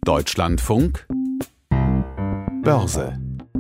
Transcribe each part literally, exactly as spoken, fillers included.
Deutschlandfunk Börse.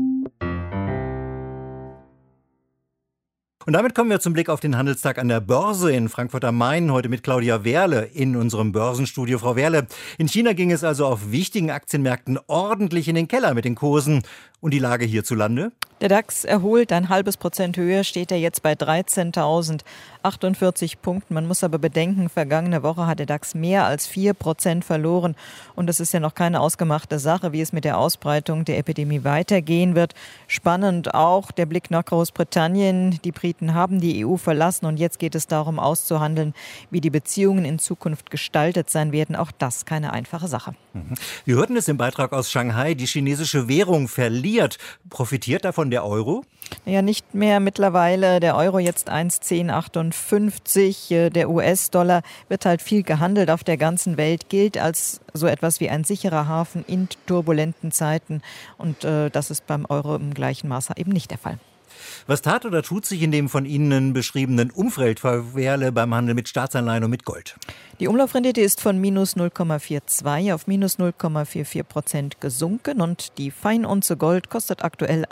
Und damit kommen wir zum Blick auf den Handelstag an der Börse in Frankfurt am Main. Heute mit Claudia Werle in unserem Börsenstudio. Frau Werle, in China ging es also auf wichtigen Aktienmärkten ordentlich in den Keller mit den Kursen. Und die Lage hierzulande? Der DAX erholt ein halbes Prozent höher, steht er jetzt bei dreizehntausendachundvierzig Punkten. Man muss aber bedenken, vergangene Woche hat der DAX mehr als vier Prozent verloren. Und es ist ja noch keine ausgemachte Sache, wie es mit der Ausbreitung der Epidemie weitergehen wird. Spannend auch der Blick nach Großbritannien. Die Briten haben die E U verlassen und jetzt geht es darum auszuhandeln, wie die Beziehungen in Zukunft gestaltet sein werden. Auch das keine einfache Sache. Wir hörten es im Beitrag aus Shanghai, die chinesische Währung verliert. Profitiert davon der Euro? Ja, nicht mehr mittlerweile. Der Euro jetzt eins Komma zehn achtundfünfzig. Der U S-Dollar wird halt viel gehandelt auf der ganzen Welt, gilt als so etwas wie ein sicherer Hafen in turbulenten Zeiten. Und äh, das ist beim Euro im gleichen Maße eben nicht der Fall. Was tat oder tut sich in dem von Ihnen beschriebenen Umfeld, Frau Werle, beim Handel mit Staatsanleihen und mit Gold? Die Umlaufrendite ist von minus null Komma zweiundvierzig auf minus null Komma vierundvierzig Prozent gesunken und die Feinunze Gold kostet aktuell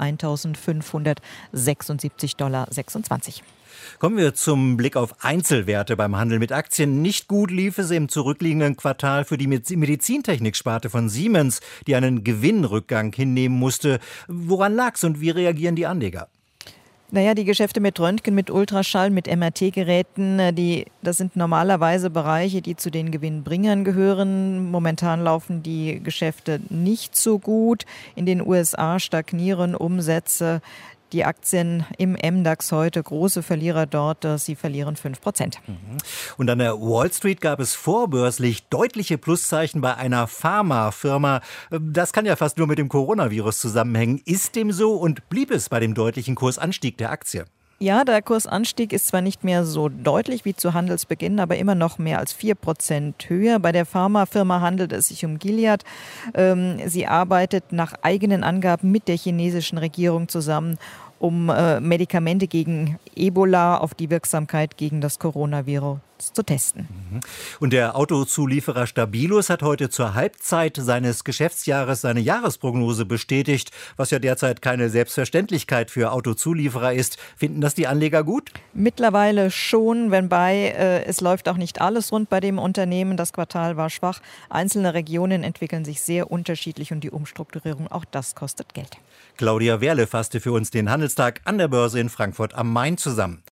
eintausendfünfhundertsechsundsiebzig Komma sechsundzwanzig Dollar. Kommen wir zum Blick auf Einzelwerte beim Handel mit Aktien. Nicht gut lief es im zurückliegenden Quartal für die Medizintechniksparte von Siemens, die einen Gewinnrückgang hinnehmen musste. Woran lag's und wie reagieren die Anleger? Naja, die Geschäfte mit Röntgen, mit Ultraschall, mit M R T-Geräten, die, das sind normalerweise Bereiche, die zu den Gewinnbringern gehören. Momentan laufen die Geschäfte nicht so gut. In den U S A stagnieren Umsätze. Die Aktien im M DAX heute, große Verlierer dort, sie verlieren fünf Prozent. Und an der Wall Street gab es vorbörslich deutliche Pluszeichen bei einer Pharmafirma. Das kann ja fast nur mit dem Coronavirus zusammenhängen. Ist dem so und blieb es bei dem deutlichen Kursanstieg der Aktie? Ja, der Kursanstieg ist zwar nicht mehr so deutlich wie zu Handelsbeginn, aber immer noch mehr als vier Prozent höher. Bei der Pharmafirma handelt es sich um Gilead. Ähm, sie arbeitet nach eigenen Angaben mit der chinesischen Regierung zusammen, um äh, Medikamente gegen Ebola auf die Wirksamkeit gegen das Coronavirus zu testen. Und der Autozulieferer Stabilus hat heute zur Halbzeit seines Geschäftsjahres seine Jahresprognose bestätigt, was ja derzeit keine Selbstverständlichkeit für Autozulieferer ist. Finden das die Anleger gut? Mittlerweile schon, wobei äh, es läuft auch nicht alles rund bei dem Unternehmen. Das Quartal war schwach. Einzelne Regionen entwickeln sich sehr unterschiedlich und die Umstrukturierung, auch das kostet Geld. Claudia Werle fasste für uns den Handelstag an der Börse in Frankfurt am Main zusammen.